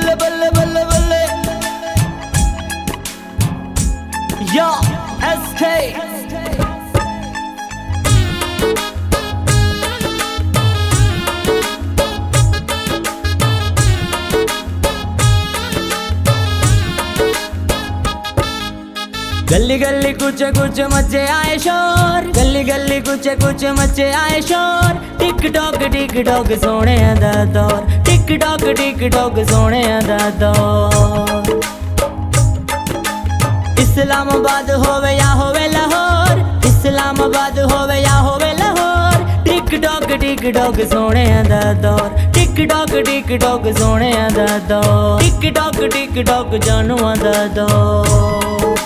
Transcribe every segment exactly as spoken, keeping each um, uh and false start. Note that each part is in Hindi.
बल्ले बल्ले बल्ले बल्ले या एसके गली गली कुछ कुछ मचे आए शोर, गली गली कुछ कुछ मचे आए शोर। टिक टॉक टिक टॉक सोने दा दौर, टिक टॉक टिक टॉक सोने दा दौर। इस्लामाबाद होवे या होवे लाहौर, इस्लामाबाद होवे या होवे Lahore. TikTok TikTok सोने दा दौर, टिक टॉक टिक टॉक सोने दा दौर। टिक टॉक टिक टॉक जानूआ दा दौर।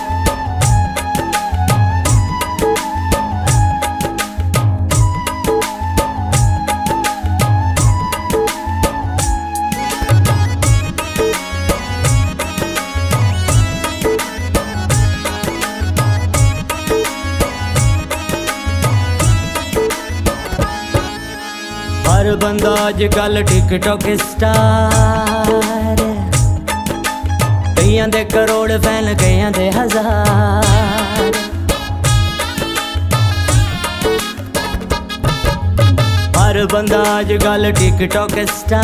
हर बंदा अजकल टिकटॉक स्टार, कईयां दे करोड़ फैन कईयां दे हजार। हर बंदा अजकल टिकटॉक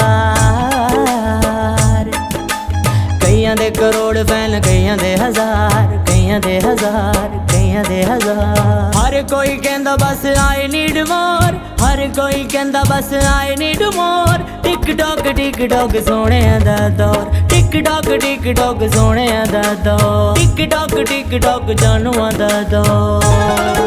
स्टार, कईयां दे करोड़ फैन कईयां दे हजार, कईयां दे हजार, कईयां दे हजार। हर कोई कहंदा बस आई नीड मोर, हर कोई कहंदा बस I need more. TikTok TikTok सोने दा दौर, टिक टॉक टिक टॉक सोने दा दौर। टिक टॉक टिक टॉक जानूआ दा दौर।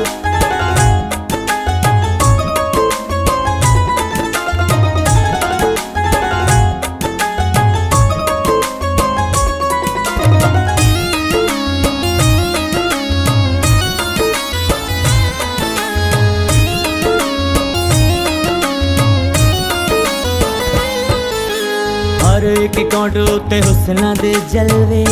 हर एक अकाउंट उत्ते हुस्ना दे जलवे,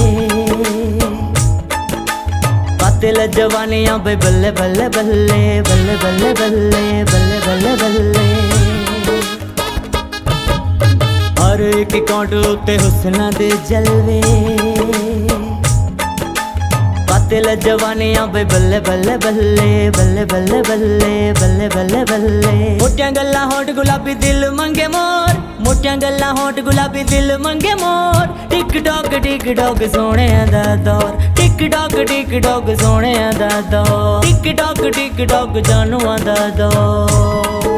कातिल जवानियां बे बल्ले बल्ले बल्ले बल्ले बल्ले बल्ले बल्ले बल्ले बल्ले। हर एक अकाउंट उत्ते हुस्ना दे जलवे, कातिल जवानियां बे बल्ले बल्ले बल्ले बल्ले बल्ले बल्ले बल्ले बल्ले बल्ले। मोटियां गल्लां होठ गुलाबी दिल मंगे मोर, मोटियां गल्लां होठ गुलाबी दिल मंगे मोर। टिक टॉक टिक टॉक सोने दा दौर, टिक टॉक टिक टॉक सोने दा दौर। टिक टॉक टिक टॉक जानूआ दा दौर।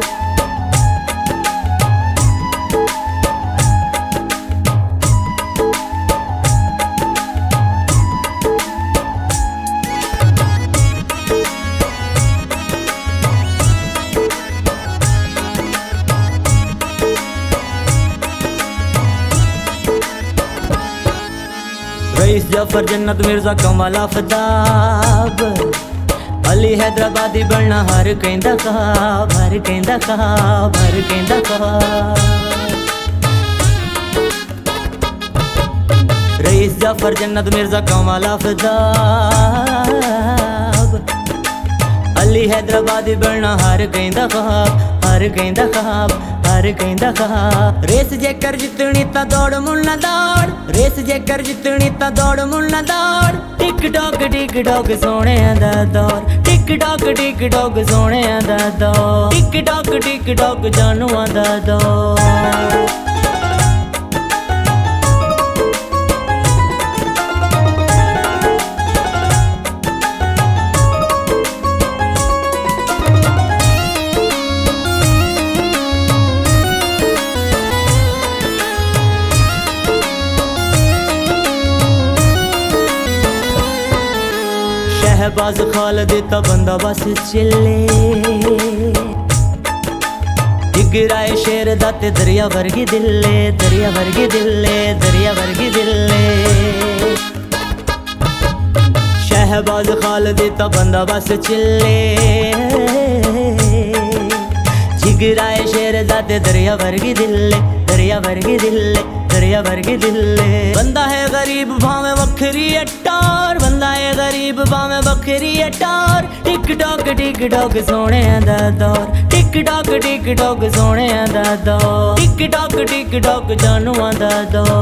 रईस जफर जन्नत मिर्जा कमाल आफताब, अली हैदराबादी बनना हर कहंदा ख्वाब, हर कहंदा ख्वाब, हर कहंदा ख्वाब। रईस जफर जन्नत मिर्जा कमाल आफताब, अली हैदराबादी बनना हर कहंदा ख्वाब, हर कहंदा ख्वाब, हर कहंदा ख्वाब। रेस जेकर जितनी ता दौड़ मुन्ना दौड़, रेस जेकर जितनी ता दौड़ मुन्ना दौड़। टिक टॉक टिक टॉक सोने दा दौर, टिक टॉक टिक टॉक सोने दा दौर। टिक टॉक टिक टॉक जानूआ दा दौर। शहबाज खालिद ता बंदा बस चिल्ले, जिगराए शेर दा ते दरिया वर्गी दिले, दरिया वर्गी दिले, दरिया वर्गी दिले। शहबाज खालिद ता बंदा बस चिल्ले, जिगराए शेर दा ते दरिया वर्गी दिले, दरिया वर्गी दिले, दरिया वर्गी दिले। बंदा है गरीब भावे वखरी अटार, बंदा है गरीब भावे वखरी अटार। टिक टॉक टिक टॉक सोने दा दौर, टिक टॉक टिक टॉक सोने दा दौर। टिक टॉक टिक टॉक जानूआ दा दौर।